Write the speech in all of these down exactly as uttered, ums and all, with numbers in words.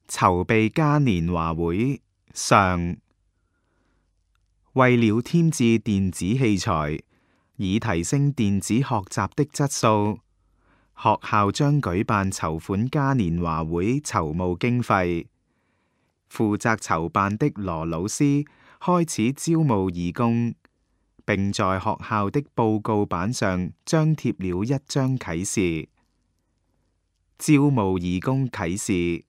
籌備嘉年華會上，為了添置電子器材，以提升電子學習的質素，學校將舉辦籌款嘉年華會籌募經費。負責籌辦的羅老師開始招募義工，並在學校的報告板上張貼了一張啟事。招募義工啟事。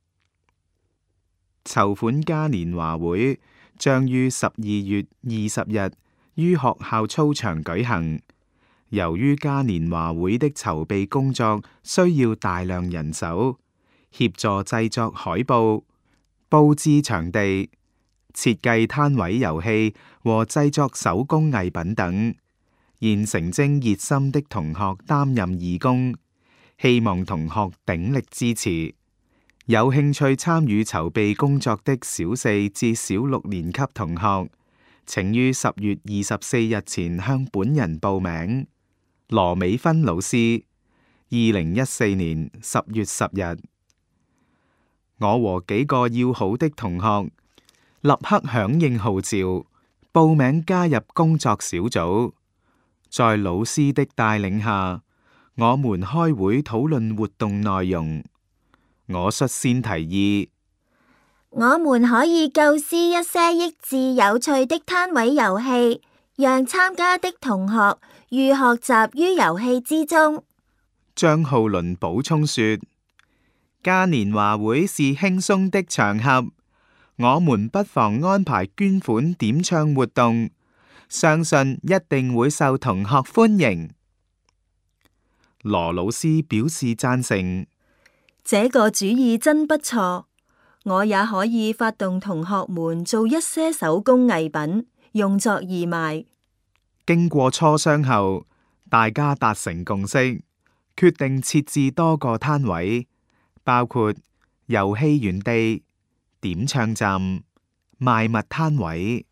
籌款嘉年華會將於十二月二十日於學校操場舉行。由於嘉年華會的籌備工作需要大量人手，協助製作海報、佈置場地、設計攤位遊戲和製作手工藝品等，現誠徵熱心的同學擔任義工，希望同學鼎力支持。有興趣參與籌備工作的小四至小六年級同學，請於十月二十四日前向本人報名。羅美芬老師，二零一四年十月十日。我和幾個要好的同學立刻響應號召，報名加入工作小組。在老師的帶領下，我們開會討論活動內容。我率先提議， 我們可以構思一些益智有趣的攤位遊戲，讓參加的同學寓學習於遊戲之中。 張浩倫補充說，嘉年華會是輕鬆的場合，我們不妨安排捐款點唱活動，相信一定會受同學歡迎。羅老師表示贊成。 這個主意真不錯，我也可以發動同學們做一些手工藝品，用作義賣。 經過磋商後，大家達成共識，決定設置多個攤位，包括遊戲園地、點唱站、賣物攤位。